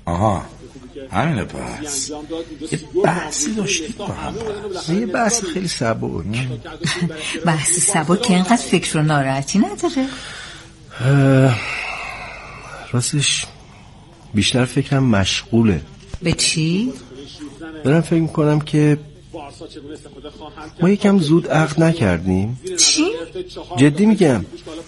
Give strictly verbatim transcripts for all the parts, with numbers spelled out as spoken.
آها همینه. پس یه بحثی داشتید با هم؟ یه بحث خیلی سبک. بحث سبک که اینقدر فکر و ناراحتی نداره؟ راستش بیشتر فکرم مشغوله. به چی؟ دارم فکر میکنم که ما یکم زود عقد نکردیم. چی؟ جدی میگم.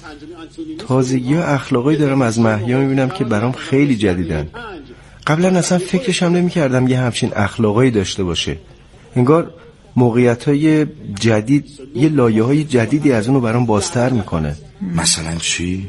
تازگی ها اخلاقی دارم از مهیا میبینم که برام خیلی جدیدن. قبلا اصلا فکرش هم نمیکردم یه همچین اخلاقی داشته باشه. انگار موقعیت های جدید یه لایه های جدیدی از اونو برام بازتر میکنه. مثلا چی؟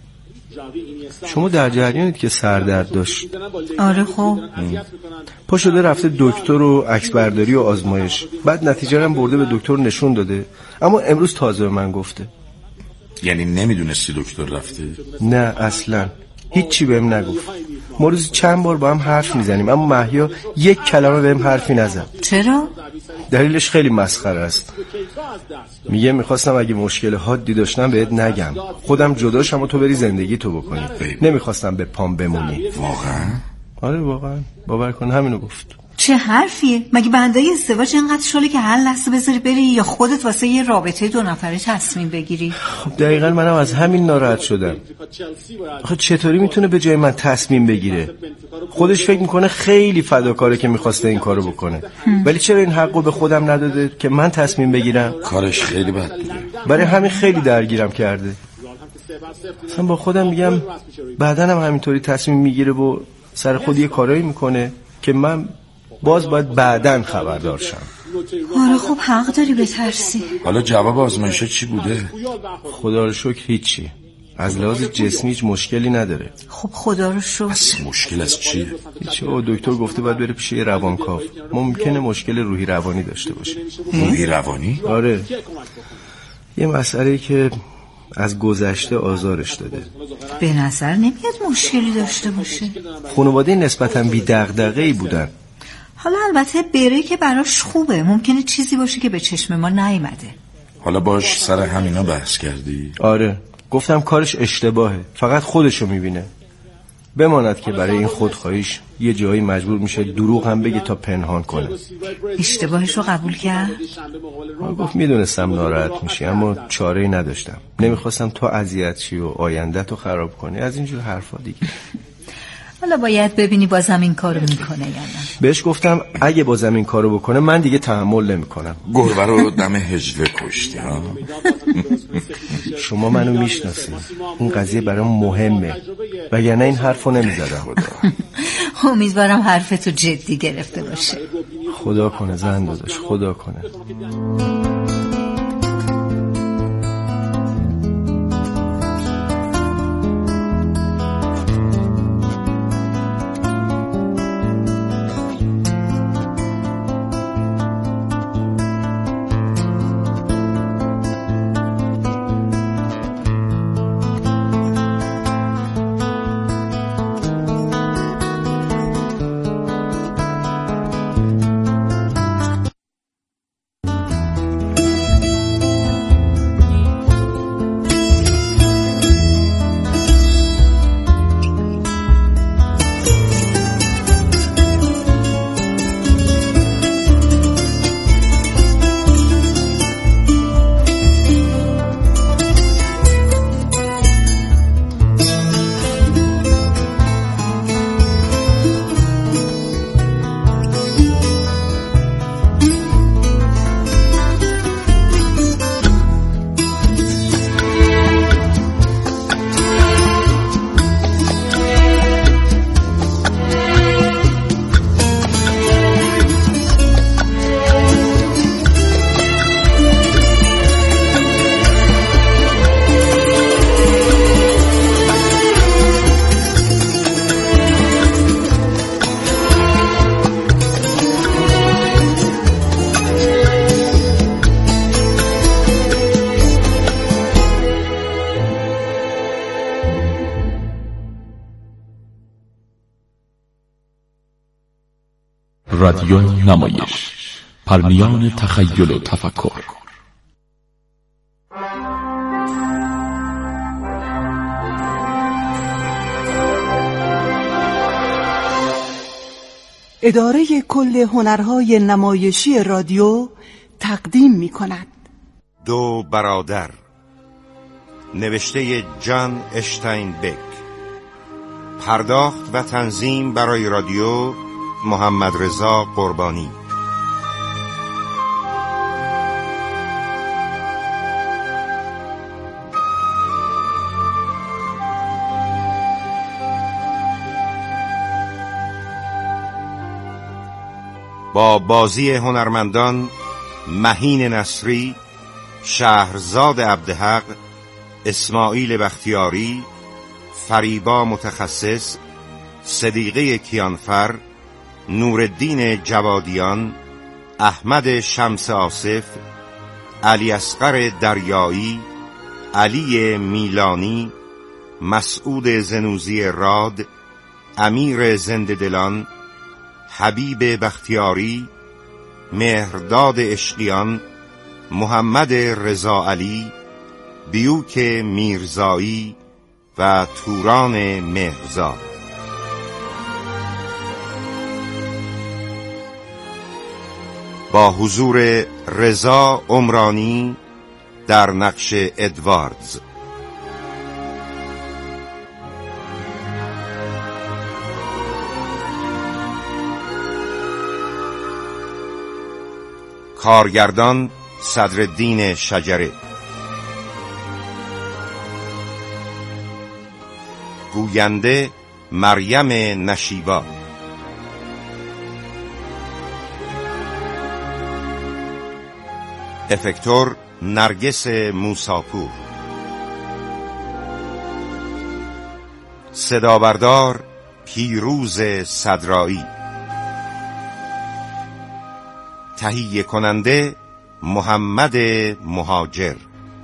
شما در جریانید که سردرد داشت؟ آره خب. پا شده رفته دکتر و عکس برداری و آزمایش، بعد نتیجه رو برده به دکتر نشون داده، اما امروز تازه به من گفته. یعنی نمیدونستی دکتر رفته؟ نه اصلا هیچی بهم نگفت. ما روزی چند بار با هم حرف میزنیم اما مهیا یک کلمه بهم حرفی نزد. چرا؟ دلیلش خیلی مسخره است. میگه میخواستم اگه مشکل حادی داشتم بهت نگم، خودم جداشم و تو بری زندگی تو بکنی. نمیخواستم به پام بمونی. واقعا؟ آره واقعا، باور کن همینو گفت. چه حرفیه؟ مگه بندای ازدواج اینقدر شاله که هر لحظه بذاری بری یا خودت واسه یه رابطه دو نفره تصمیم بگیری؟ خب دقیقاً منم از همین ناراحت شدم. آخه چطوری میتونه به جای من تصمیم بگیره؟ خودش فکر میکنه خیلی فداکاره که میخواسته این کارو بکنه، ولی چرا این حقو به خودم نداده که من تصمیم بگیرم؟ کارش خیلی بد بوده. برای همین خیلی درگیرم کرده. اصلا با خودم میگم بعدن هم همینطوری تصمیم میگیره و سر خود یه کارایی میکنه که من باز باید بعدن خبردار شم. آره خب حق داری بترسی. حالا جواب آزمایشه چی بوده؟ خدا رو شکر هیچی. از لحاظ جسمی هیچ مشکلی نداره. خب خدا رو شکر. پس مشکل از چیه؟ هیچی. او دکتر گفته باید بره پیش یه روانکاو. ممکنه مشکل روحی روانی داشته باشه. روحی روانی؟ آره. یه مسئله که از گذشته آزارش داده. به نظر نمیاد مشکلی داشته باشه. خانواده نسبتاً بی دغدغه‌ای بودن. حالا البته بره که براش خوبه، ممکنه چیزی باشه که به چشم ما نیامده. حالا باش سر همینا بحث کردی؟ آره، گفتم کارش اشتباهه، فقط خودشو میبینه. بماند که برای این خودخواهیش یه جایی مجبور میشه دروغ هم بگه تا پنهان کنه. اشتباهش رو قبول کرد؟ من گفت میدونستم ناراحت میشی اما چاره‌ای نداشتم. نمیخواستم تو اذیت شی و آینده تو خراب کنی، از اینجور حرفا دیگه. حالا باید ببینی بازم این کارو میکنه یا نه. بهش گفتم اگه بازم این کارو بکنه من دیگه تحمل نمیکنم. گربه رو دم هجوه کشتی ها. شما منو میشناسید، این قضیه برام مهمه، وگرنه این حرفو نمیزدم. امیدوارم حرفتو جدی گرفته باشه. خدا کنه زن داداش، خدا کنه. رادیو نمایش، پرمیان تخیل و تفکر. اداره کل هنرهای نمایشی رادیو تقدیم می کند. دو برادر، نوشته جان اشتاینبک، پرداخت و تنظیم برای رادیو محمد رضا قربانی. با بازی هنرمندان مهین نصری، شهرزاد عبدحق، اسماعیل بختیاری، فریبا متخصص، صدیقه کیانفر، نورالدین جوادیان، احمد شمس آصف، علی اصغر دریایی، علی میلانی، مسعود زنوزی راد، امیر زنده‌دلان، حبیب بختیاری، مهرداد اشقیان، محمد رضا علی، بیوک میرزایی و توران مهرزاد. با حضور رضا عمرانی در نقش ادواردز، کارگردان صدرالدین شجره، گوینده مریم نشیبا، افکتور نرگس موساپور، صدابردار پیروز صدرایی، تهیه کننده محمد مهاجر.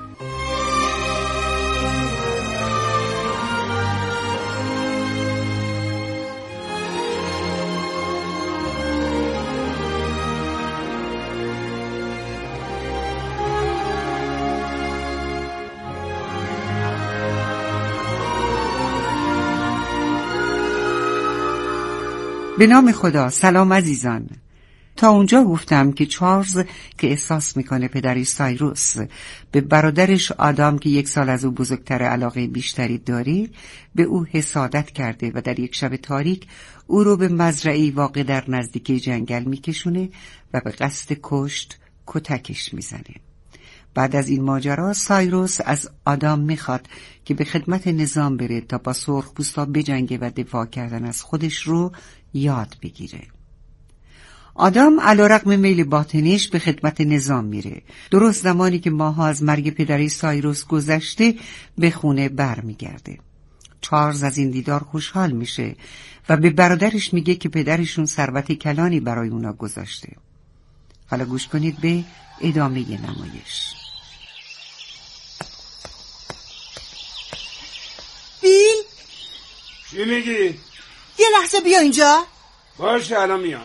به نام خدا. سلام عزیزان. تا اونجا گفتم که چارلز که احساس میکنه پدری سایروس به برادرش آدام که یک سال از او بزرگتر علاقه بیشتری داره به او حسادت کرده و در یک شب تاریک او رو به مزرعه‌ای واقع در نزدیکی جنگل میکشونه و به قصد کشت کتکش میزنه. بعد از این ماجرا سایروس از آدام میخواد که به خدمت نظام بره تا با سرخپوستا بجنگه و دفاع کردن از خودش رو یاد بگیره. آدام علیرغم میل باطنیش به خدمت نظام میره. درست زمانی که ماها از مرگ پدری سایروس گذشته به خونه بر میگرده. چارلز از این دیدار خوشحال میشه و به برادرش میگه که پدرشون ثروت کلانی برای اونا گذاشته. حالا گوش کنید به ادامه نمایش. بیل، چی میگی؟ یه لحظه بیا اینجا. باشه الان میام.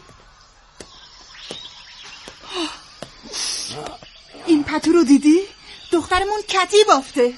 این پتو رو دیدی؟ دخترمون کتی بافته.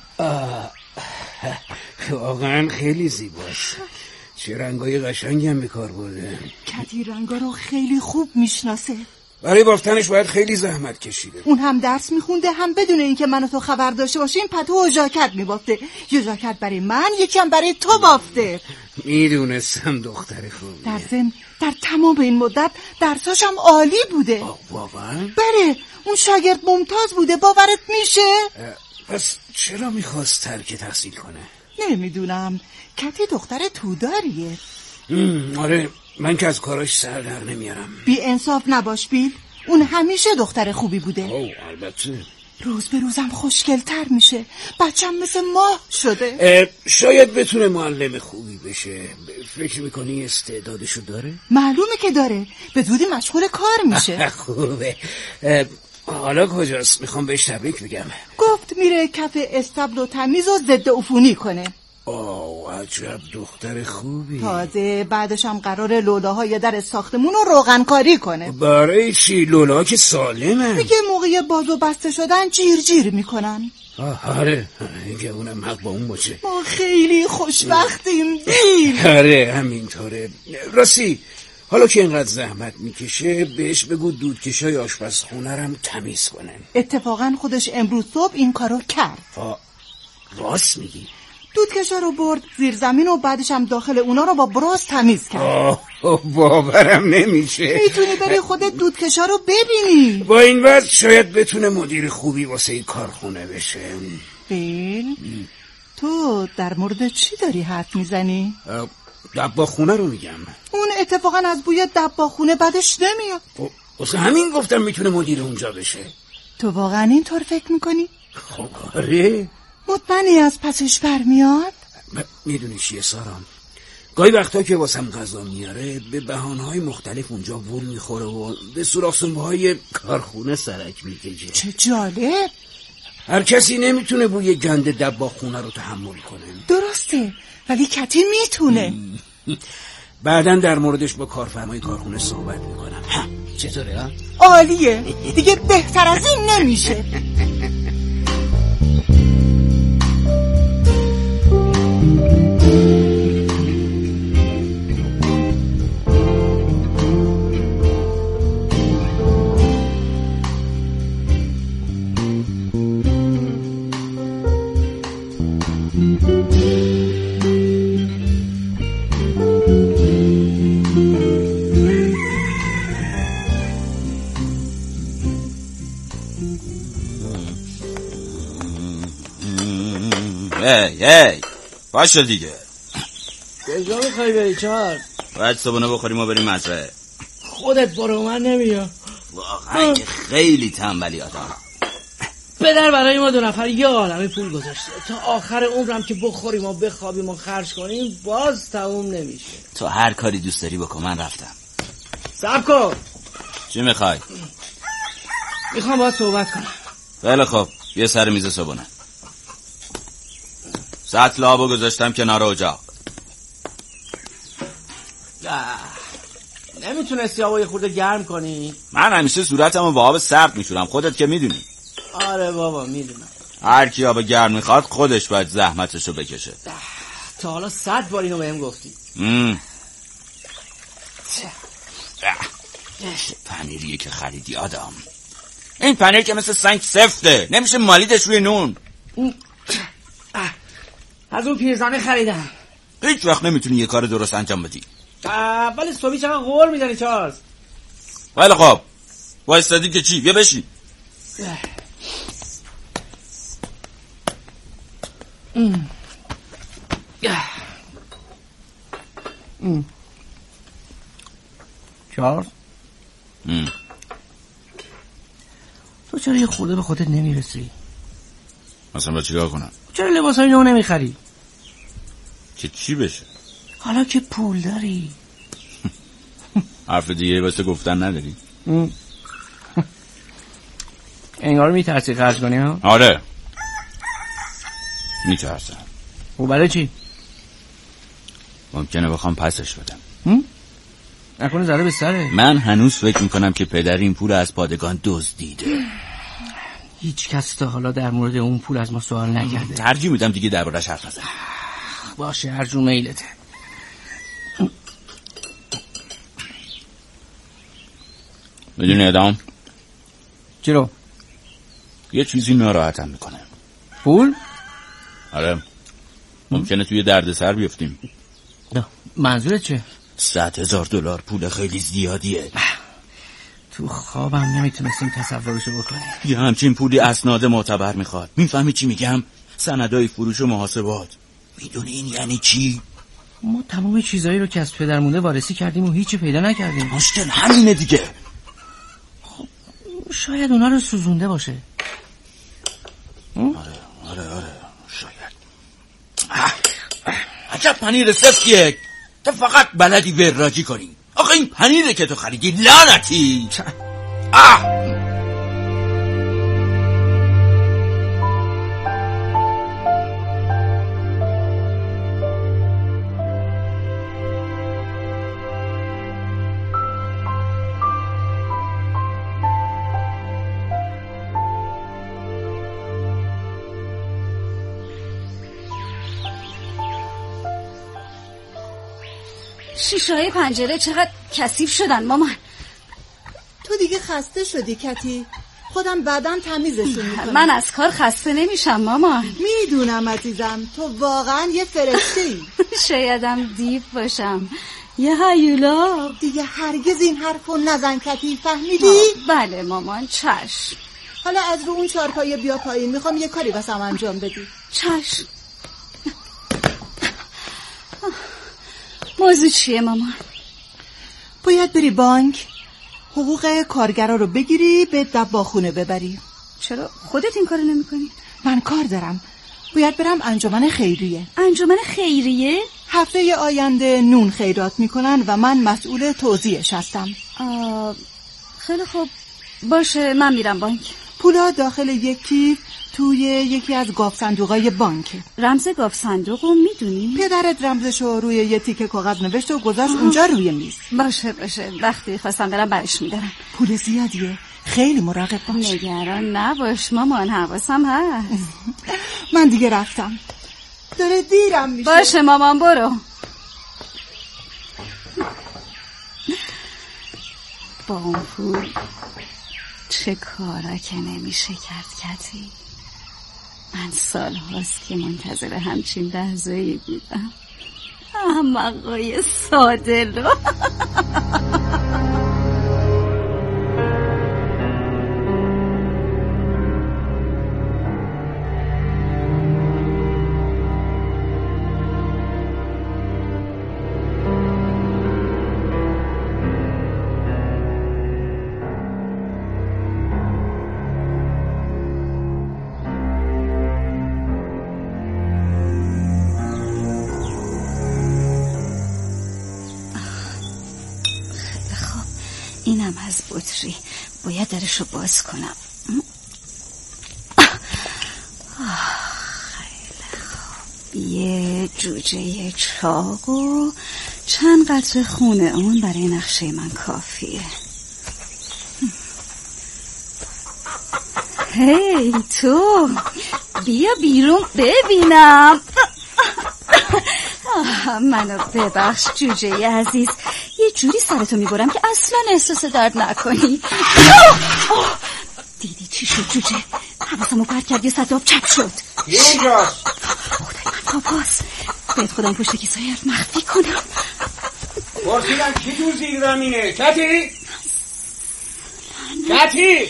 واقعا خیلی زیباست. چه رنگای قشنگی هم به کار برده. کتی رنگا رو خیلی خوب میشناسه. برای بافتنش باید خیلی زحمت کشیده. اون هم درس میخونده هم بدون اینکه من و تو خبر داشته باشیم پتو و ژاکت میبافته. یه ژاکت برای من، یکی هم برای تو بافته. میدونستم دختر خوبی. در ضمن در تمام این مدت درساش هم عالی بوده. واقعا؟ بله، اون شاگرد ممتاز بوده. باورت میشه؟ پس چرا میخواست ترک تحصیل کنه؟ نمیدونم. کتی دختر توداریه. آره، من که از کاراش سر در نمیارم. بی انصاف نباش بیل. اون همیشه دختر خوبی بوده. او البته. روز به روزم خوشگل‌تر میشه. بچم مثل ماه شده. شاید بتونه معلم خوبی بشه. فکر میکنی استعدادشو داره؟ معلومه که داره. به زودی مشغول کار میشه. خوبه. حالا کجاست؟ میخوام بهش تبریک بگم. گفت میره کف استبل و تمیز و ضد عفونی کنه. آه عجب دختر خوبی. تازه بعدش هم قراره لولاهای در ساختمون رو روغنکاری کنه. برای چی؟ لولاها که سالمه. میگه موقع باز و بسته شدن جیر جیر میکنن. آره اینکه اونم حق با اون باشه. ما خیلی خوشبختیم بیل. آره همینطوره. راستی حالا که اینقدر زحمت میکشه بهش بگو دودکشای آشپزخونه رم تمیز کنن. اتفاقا خودش امروز صبح این کارو کرد. آه راست میگی؟ دودکشا رو برد زیر زمین و بعدش هم داخل اونا رو با براز تمیز کرد. آه باورم نمیشه. میتونی بری خودت دودکشا رو ببینی. با این وضع شاید بتونه مدیر خوبی واسه این کارخونه بشه. بیل تو در مورد چی داری حرف میزنی؟ دباخونه رو میگم. اون اتفاقا از بوی دباخونه بدش نمیاد. واسه همین گفتم میتونه مدیر اونجا بشه. تو واقعا اینطور فکر میکنی؟ خب آره. مطمئنی از پسش برمیاد؟ میدونی چیه سارام؟ گاهی وقتا که واسم غذا میاره به بهانه‌های مختلف اونجا وول میخوره و به سوراخ‌سنبه‌های کارخونه سرک میکشه. چه جالب. هر کسی نمیتونه بوی گند دباخونه رو تحمل کنه. درسته ولی کتی میتونه. بعداً در موردش با کارفرمای کارخونه صحبت میکنم. چطوره ها؟ عالیه. دیگه بهتر از این نمیشه. هی هی باشه دیگه. کجا میخوای بری چار؟ باید صبحونه بخوریم و بریم مزرعه. خودت برو من نمیام. واقعا که خیلی تنبلی آدم. پدر برای ما دو نفر یه عالمه پول گذاشته تا آخر عمرم که بخوریم و بخوابیم و خرج کنیم باز تموم نمیشه. تو هر کاری دوست داری بکن من رفتم. صبر کن. چی میخوای؟ میخوام باید صحبت کنم. خیلی خوب یه سر میز صبحونه. سطل آبو گذاشتم کنار اجاق. نمیتونستی آبو یه خورده گرم کنی؟ من همیشه صورتمو با آب سرد میشورم خودت که میدونی. آره بابا میدونم. هر کی آب گرم میخواد خودش باید زحمتشو بکشه. تا حالا صد بار اینو بهم گفتی. پنیریه که خریدی آدم. این پنیر که مثل سنگ سفته نمیشه مالیدش روی نون. از اون پیرزنه خریدم. هیچ وقت نمیتونی یه کار درست انجام بدی. ولی صبحی چقدر غور میزنی چارلز. ولی خب وایستادی که چی؟ بیا بشین. چارلز تو چرا یه خورده به خودت نمیرسی؟ مثلا با چیکار کنم؟ چرا لباسای نو نمیخری؟ که چی بشه؟ حالا که پول داری. حرف دیگه واسه گفتن نداری؟ انگار میترسی خرج کنی ها؟ آره میترسم. و برای چی؟ ممکنه بخوام پسش بدم. نکنه زره به سره. من هنوز فکر میکنم که پدر این پول از پادگان دزدیده. هیچ کس تا حالا در مورد اون پول از ما سوال نکرده. ترجیح میدم دیگه دربارش حرف نزنم. باشه هر جور میلته. میدونی ادام؟ چی رو؟ یه چیزی ناراحتم میکنه. پول؟ آره ممکنه توی دردسر بیفتیم. نه منظورت چه؟ صد هزار دلار پول خیلی زیادیه. تو خوابم نمیتونستیم تصورشو بکنیم. یه همچین پولی اسناد معتبر میخواد. میفهمی چی میگم؟ سندای فروش و محاسبات. میدونی این یعنی چی؟ ما تمام چیزایی رو که از پدر مونده وارثی کردیم و هیچی پیدا نکردیم. مشکل همینه دیگه. خب شاید اونا رو سوزونده باشه. آره آره آره شاید. عجب پنیر سفتیه. تو فقط بلدی وراجی کنی. آخه این پنیره که تو خریدی لعنتی. آه شیشه‌های پنجره چقدر کثیف شدن مامان. تو دیگه خسته شدی کتی؟ خودم بعداً تمیزشون میکنم. من از کار خسته نمیشم مامان. میدونم عزیزم، تو واقعا یه فرشته‌ای. شایدم دیو باشم، یه هیولا. دیگه هرگز این حرفو نزن کتی، فهمیدی؟ بله مامان، چشم. حالا از رو اون چارپایه بیا پایین، میخوام یه کاری واسم انجام بدی. چشم. موضوع چیه مامان؟ باید بری بانک، حقوق کارگرا رو بگیری، به دباخونه ببری. چرا خودت این کارو نمی‌کنی؟ من کار دارم، باید برم انجمن خیریه. انجمن خیریه؟ هفته آینده نون خیرات میکنن و من مسئول توزیعش هستم. آه، خیلی خوب، باشه من میرم بانک. پولا داخل یک کیف توی یکی از گاف صندوقای بانکه. رمز گاف صندوقو میدونی؟ پدرت رمزشو روی یه تیکه کاغذ نوشت و گذاشت اونجا روی میز. باشه باشه، وقتی خواستم برم برش میدارم. پول زیادیه، خیلی مراقب باش. نگران نباش مامان، حواسم هست. من دیگه رفتم، داره دیرم میشه. باشه مامان برو. با اون پول چه کارا که نمیشه کرد کتی. من سال هاست که منتظر همچین لحظه‌ای بودم. احمقای سادلو. اینم از بطری، باید درشو باز کنم. خیلی خوب، یه جوجه چاق و چند قطره خون اون برای نقشه من کافیه. هی تو بیا بیرون ببینم. منو ببخش جوجه عزیز، یه جوری سرتو میبرم که اصلا احساس درد نکنی. دیدی چی شد جوجه؟ حواسمو پرت کرد، یه صد آب چپ شد. یه اونجاست. خدای من پاپاس، باید خودم پشت کیسای ارد مخفی کنم. پرسیدم کی تو زیر زمینه؟ کتی؟ کتی؟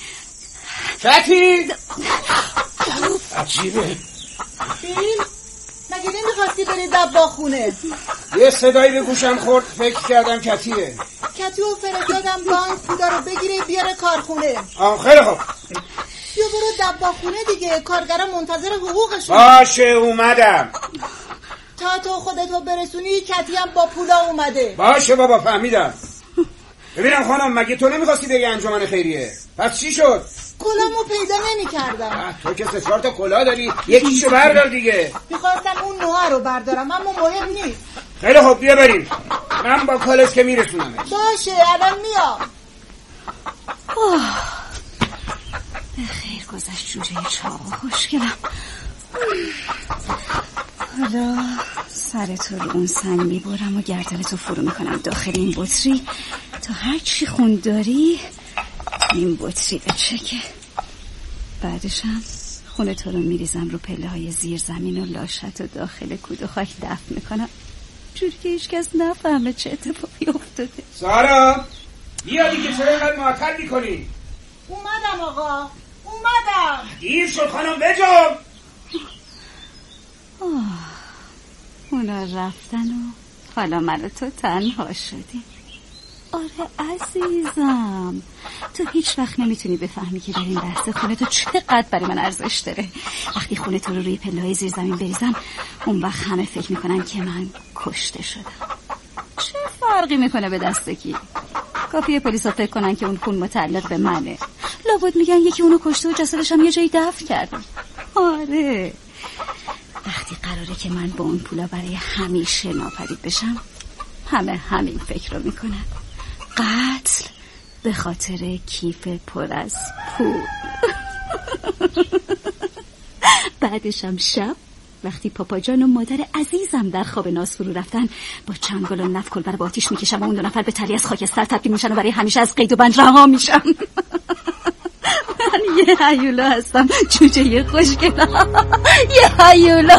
کتی؟ عجیبه. بیل مگه نمیخواستی بری دباخونه؟ یه صدایی به گوشم خورد، فکر کردم کتیه. کتیو فرستادم بانک پولا رو بگیره بیاره کارخونه. آه خیلی خوب، بیا برو دباخونه دیگه، کارگرا منتظر حقوقشون. باشه اومدم. تا تو خودتو برسونی کتی هم با پولا اومده. باشه بابا فهمیدم. ببینم خانم، مگه تو نمیخواستی بگی انجمن خیریه؟ پس چی شد؟ کلامو پیدا نمی کردم. تو که سه چهار تا کلاه داری، یکیشو بردار دیگه. میخواستم اون نوها رو بردارم اما مهم نیست. خیلی خوب بیا بریم، من با کالس که میرسونمش. باشه الان میام. به خیر گذشت جوجه چاق خوشگلم. حالا سرتو رو اون سنگ میبرم و گردنتو فرو میکنم داخل این بطری تا هر چی خون داری این بطری بچکه. بعدشم خونتو رو میریزم رو پله های زیر زمین و لاشت و داخل کود و خاک دفن میکنم، جوری که هیچ کس نفهمه چه اتفاقی افتاده. سارا بیا دیگه، چرا اینقدر معطل میکنی؟ اومدم آقا، اومدم. دیر شد خانم، بجام. اونا رفتن و حالا من و تو تنها شدیم. آره عزیزم، تو هیچ وقت نمیتونی بفهمی که در این لحظه خونه تو چقدر برای من ارزش داره. وقتی خونه تو رو روی پله‌های زیر زمین بریزم، اون وقت همه فکر میکنن که من کشته شدم. چه فرقی میکنه به دست کی؟ کافیه پلیسا فکر کنن که اون خون متعلق به منه. لابد میگن یکی اونو کشته و جسدش هم یه جایی دفن کرده. آره، وقتی قراره که من با اون پولا برای همیشه ناپدید بشم، همه همین فکر رو میکنن. قتل به خاطر کیف پر از پول. بعدشم شب وقتی پاپا جان و مادر عزیزم در خواب ناز فرو رفتن، با چنگال و نف کلبر با آتیش میکشم و اون دو نفر به تلی از خاکستر تبدیل میشن و برای همیشه از قید و بند رها میشم. من یه هیولا هستم، جوجه یه خوشگلم، یه هیولا.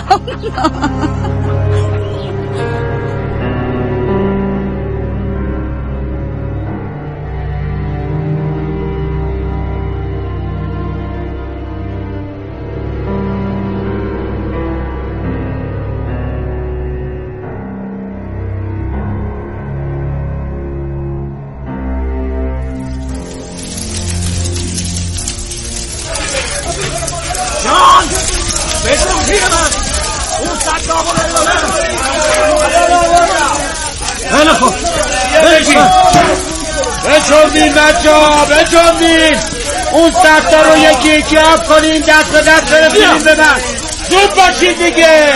بچنبین بچه ها بچنبین، اون سختا رو یکی یکی آب کنین، دست به دست برسونین به من. زود باشید دیگه.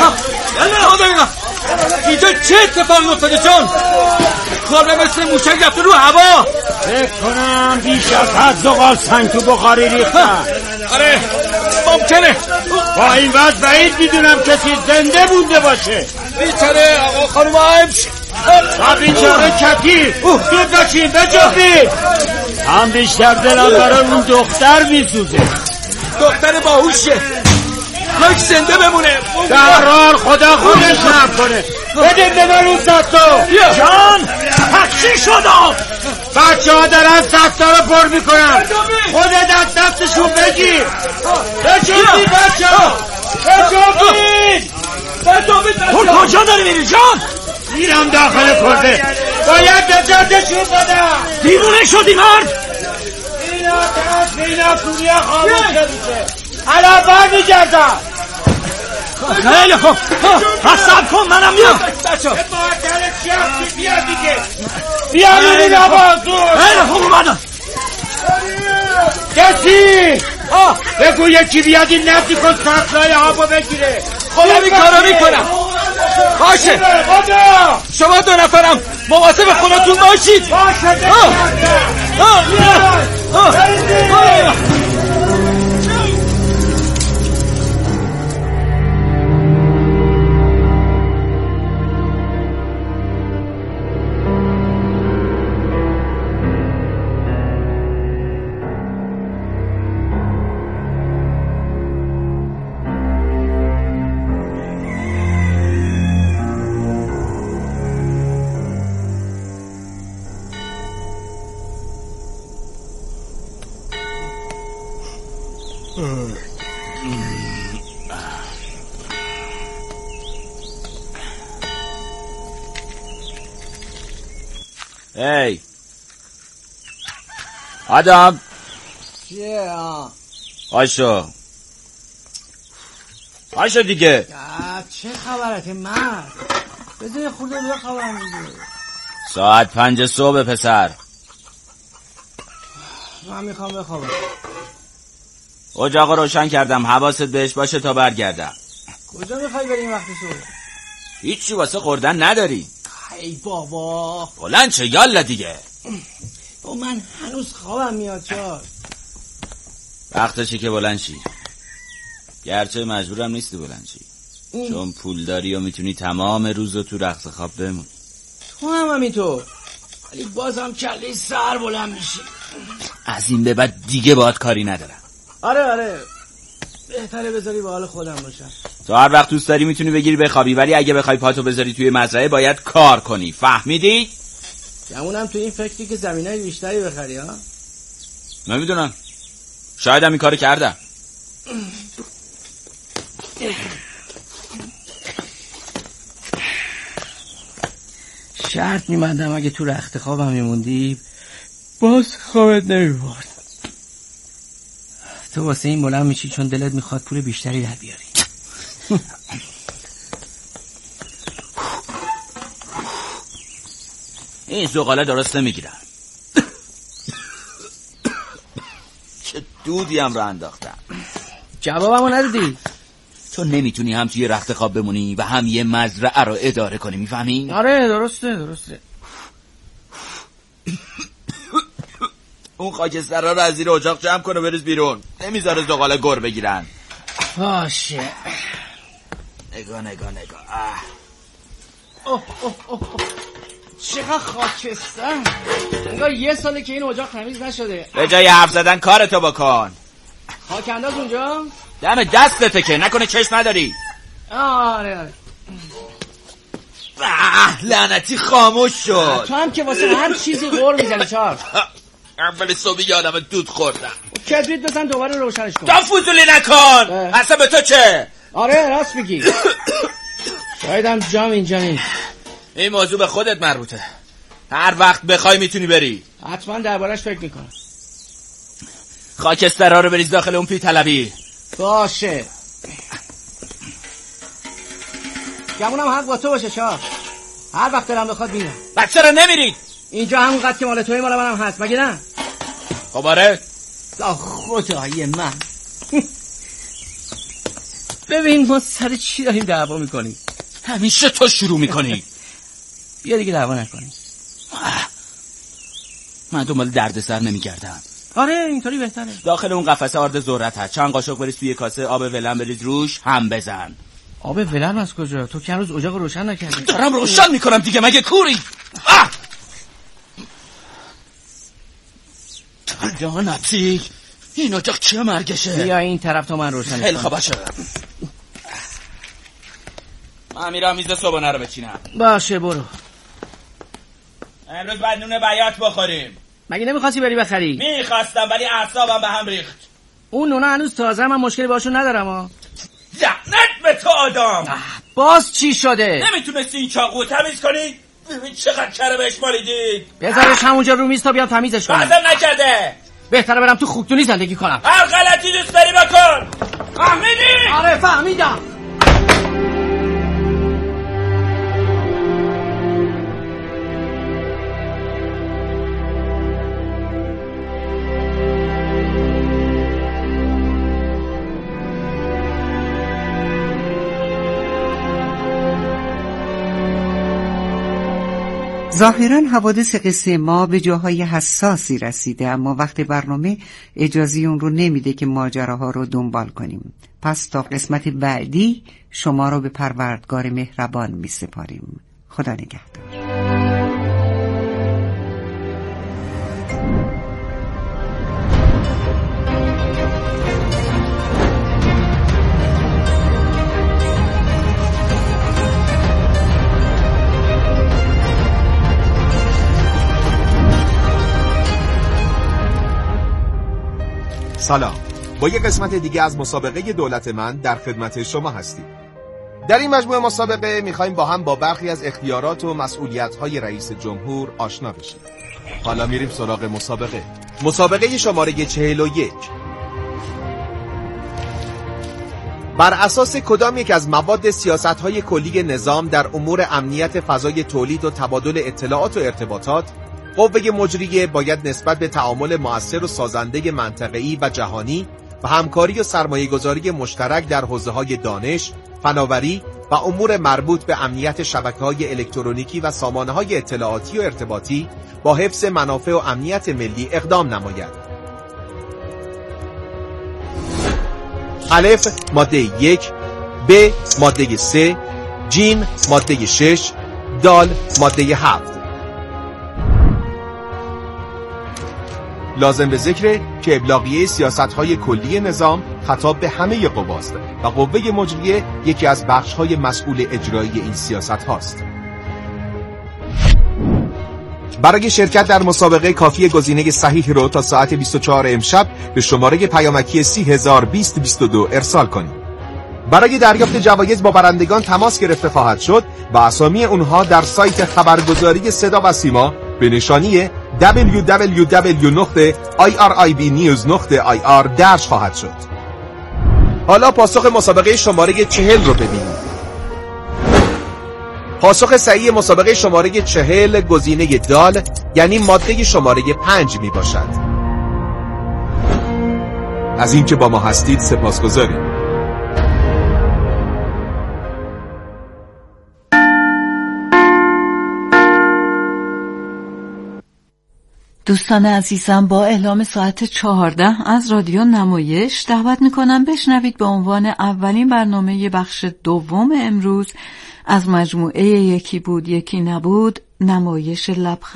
اینجا چه اتفاق افتاده جان؟ کارم مثل موشک رفته رو هوا. فکر کنم بیش از حد زغال سنگ تو بخاری ریختن. آره ممکنه. با این وضع بعید میدونم کسی زنده بونده باشه. بیچاره آقا خانوم امش و بیچاره کتی. زود باشین بچنبین. هم بیشتر دلم برای اون دختر میسوزه. دختر باهوشه، یک زنده بمونه. در حال خدا خودش نفت کنه. بده به من اون سختا. جان تکشی شدم. بچه ها دارن سختا رو پر میکنن، خودت از دستشون بگیر. بچنبین بچه ها بچنبین. تو کجا داری میری جان؟ میرم داخل کرده، باید نجاتشون بدم. دیوونه شدی مرد؟ اینا ترس اینا سوریه خاموش شدیده. الان بر میگردم. خیلی خوب حساب کن منم میام. بچه مادر شخصی بیا دیگه، بیارون این آبازون. خیلی خوب اومدم. کسی بگو یکی بیاد این نفتی کن سطلای آبو بگیره. خودم این کارو میکنم. باشه شما دو نفرم مواظب خودتون باشید. باشه هی آدم چیه آه آشو آشو دیگه. چه خبره که مرد بذاری خورده بیا خبر میگه. ساعت پنج صبح پسر. من میخوام بخوابم. اجاقو روشن کردم، حواست بهش باشه تا برگردم. کجا میخوای بریم وقتی صبح؟ هیچی واسه خوردن نداری؟ ای بابا بلند چه یالا دیگه. با من هنوز خوابم میاد چار. وقتشه که بلند شی، گرچه مجبورم نیستی بلند شی چون پول داری و میتونی تمام روزو تو رخت خواب بمونی. تو هم همینطور، ولی بازم کله سر بلند میشی. از این به بعد دیگه باهات کاری ندارم. آره آره بهتره بذاری به حال خودم باشم. تو هر وقت دوست داری میتونی بگیری بخوابی، ولی اگه بخوای پاتو بذاری توی مزرعه باید کار کنی، فهمیدی؟ گمونم تو این فکری که زمینای بیشتری بخری ها؟ نمیدونم، شاید هم این کارو کردم. شرط میمندم اگه تو رخت خوابم میموندی باز خوابت نمیبرد. تو واسه این بلند میشی چون دلت میخواد پول بیشتری در بیاری. این زغاله درست نمیگیرم. چه دودی هم رو انداختم. جوابمو ندادی. تو نمیتونی هم توی رخت خواب بمونی و هم یه مزرعه رو اداره کنی، میفهمی؟ آره درسته درسته. اون خاکسترها رو از زیر اجاق جمع کن و بریز بیرون، نمیذاره زغاله گر بگیرن. باشه نگاه نگاه نگاه. اه. اوه اوه اوه چقدر خاکستر. انگار یه ساله که این اجاق تمیز نشده. به جای حرف زدن کارتو بکن. خاک انداز اونجا؟ دم دستته که نکنه چشم نداری. آره آره. اه لعنتی خاموش شد. تو هم که واسه هر چیزی غور میزنی چار. اول صبح یادم دود خوردم. کبریت بزن دوباره روشنش کن. تا فضولی نکن. اصلا به تو چه؟ آره راست میگی. شایدم جام اینجا نیست. این موضوع به خودت مربوطه. هر وقت بخوای میتونی بری. حتما دربارش فکر میکنم. خاکسترها رو بریز داخل اون پی طلبی. باشه. گمونم حق با تو باشه چار. هر وقت دلم بخواد میرم. بس چرا نمیری؟ اینجا همون قد که مال توی مال منم هست مگه نه؟ خب آره. خدای من. ببین ما سر چی داریم دعوا میکنیم؟ همیشه تو شروع میکنی. بیا دیگه دعوا نکنیم. من دنبال دردسر نمیگردم. آره اینطوری بهتره. داخل اون قفسه آرد ذرت هست. چند قاشق بریز توی کاسه آب ولن بریز روش هم بزن. آب ولن از کجا؟ تو که هنوز اجاق روشن نکردی. دارم روشن میکنم دیگه مگه کوری؟ آه! لعنتی این اجاق چه مرگشه؟ بیا این طرف تا من روشنش کنم. خیلی خوب باشه. من میرم میز صبحانه رو بچینم. باشه برو. امروز باید نون بیات بخوریم. مگه نمیخواستی بری بخری؟ میخواستم ولی اعصابم به هم ریخت. اون نونه هنوز تازه، من مشکلی باشون ندارم ها. لعنت به تو آدم. باز چی شده؟ نمیتونستی این چاقو تمیز کنی؟ ببین چقدر کره بهش مالیدی. بذارش همونجا رو میز تا بیام تمیزش کنم. لازم نکرده. بهتره برم تو خوبتونی زندگی کنم. هر غلطی دوست داری بکن. فهمیدی؟ آره فهمیدم. ظاهراً حوادث قصه ما به جاهای حساسی رسیده، اما وقت برنامه اجازه اون رو نمیده که ماجراها رو دنبال کنیم. پس تا قسمت بعدی شما رو به پروردگار مهربان می سپاریم. خدا نگهدار. سلام، با یک قسمت دیگه از مسابقه دولت من در خدمت شما هستیم. در این مجموعه مسابقه میخوایم با هم با برخی از اختیارات و مسئولیت‌های رئیس جمهور آشنا بشیم. حالا میریم سراغ مسابقه. مسابقه شماره چهل و یک. بر اساس کدام یک از مواد سیاست‌های کلی نظام در امور امنیت فضای تولید و تبادل اطلاعات و ارتباطات، قوه مجریه باید نسبت به تعامل مؤثر و سازنده منطقه‌ای و جهانی و همکاری و سرمایه‌گذاری مشترک در حوزه‌های دانش، فناوری و امور مربوط به امنیت شبکه‌های الکترونیکی و سامانه‌های اطلاعاتی و ارتباطی با حفظ منافع و امنیت ملی اقدام نماید. الف ماده یک، ب ماده سه، جیم ماده شش، دال ماده هفت. لازم به ذکره که ابلاغیه سیاست‌های کلی نظام خطاب به همه قواست و قوه مجریه یکی از بخش‌های مسئول اجرایی این سیاست هاست. برای شرکت در مسابقه کافی گزینه صحیح رو تا ساعت بیست و چهار امشب به شماره پیامکی سی هزار بیست بیست و دو ارسال کنید. برای دریافت جوایز با برندگان تماس گرفته خواهد شد و اسامی اونها در سایت خبرگزاری صدا و سیما به نشانی دبلیو دبلیو دبلیو نقطه آی آر آی بی نیوز نقطه آی آر درج خواهد شد. حالا پاسخ مسابقه شماره چهل رو ببینید. پاسخ صحیح مسابقه شماره چهل گزینه دال یعنی ماده شماره پنج می باشد. از اینکه با ما هستید سپاسگزاریم. دوستان عزیزم، با اعلام ساعت چهارده از رادیو نمایش دعوت میکنم بشنوید به عنوان اولین برنامه بخش دوم امروز از مجموعه یکی بود یکی نبود، نمایش لبخند